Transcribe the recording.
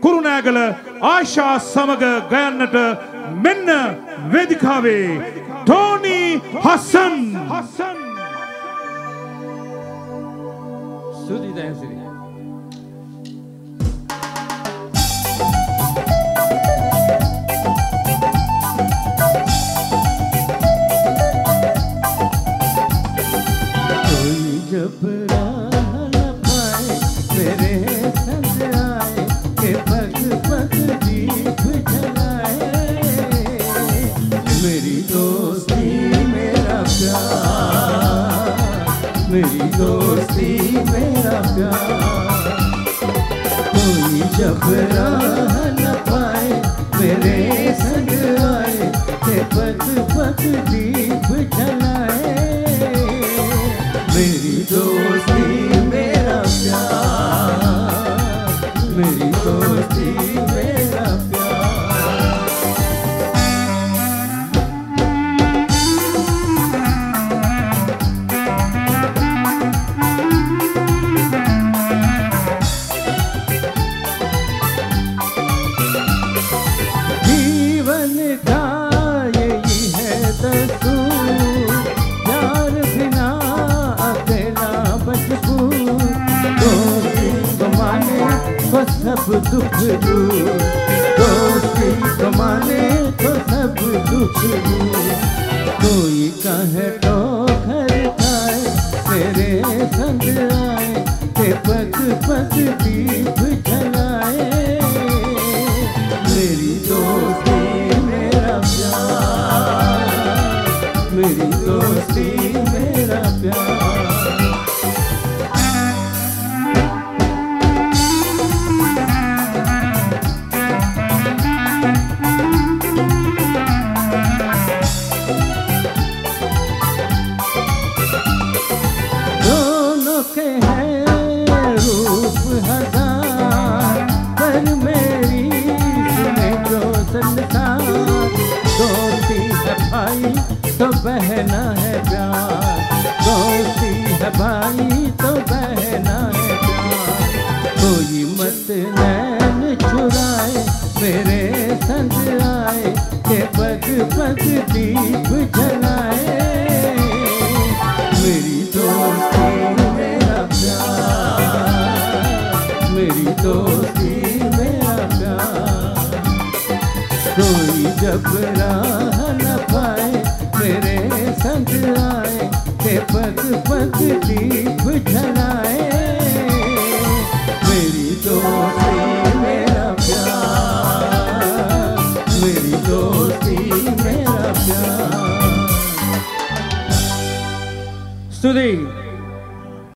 කුරුණෑගල ආශා සමග ගයන්නට මෙන්න වේදිකාවේ ටෝනි හසන් ස්තුතියි දයසිරි जब राह न पाए मेरे संग आए के पग पग दीप जलाए मेरी दोस्ती मेरा प्यार मेरी दोस्ती मेरा प्यार कोई जब राह न पाए मेरे संग आए के पग पग दीप जलाए मेरी दोस्ती मेरा प्यार मेरी दोस्ती मेरा जीवन का यही है दस्तूर प्यार बिना को सब दुख दूर दोस्ती कमाने को सब दुख दूर कोई कहे तो घर खाए मेरे संग आए के पग पग दीप जलाए मेरी दोस्ती मेरा प्यार मेरी दोस्ती मेरा प्यार दोस्ती है भाई तो बहना है प्यार दोस्ती है भाई तो बहना है प्यार कोई मत नैन चुराए मेरे संग आए के पग पग दीप जलाए मेरी दोस्ती मेरा प्यार मेरी दोस्ती मेरा प्यार कोई जब राह न पाए मेरे संग आए के पग पग दीप जलाए मेरी दोस्ती मेरा प्यार मेरी दोस्ती मेरा प्यार स्तुति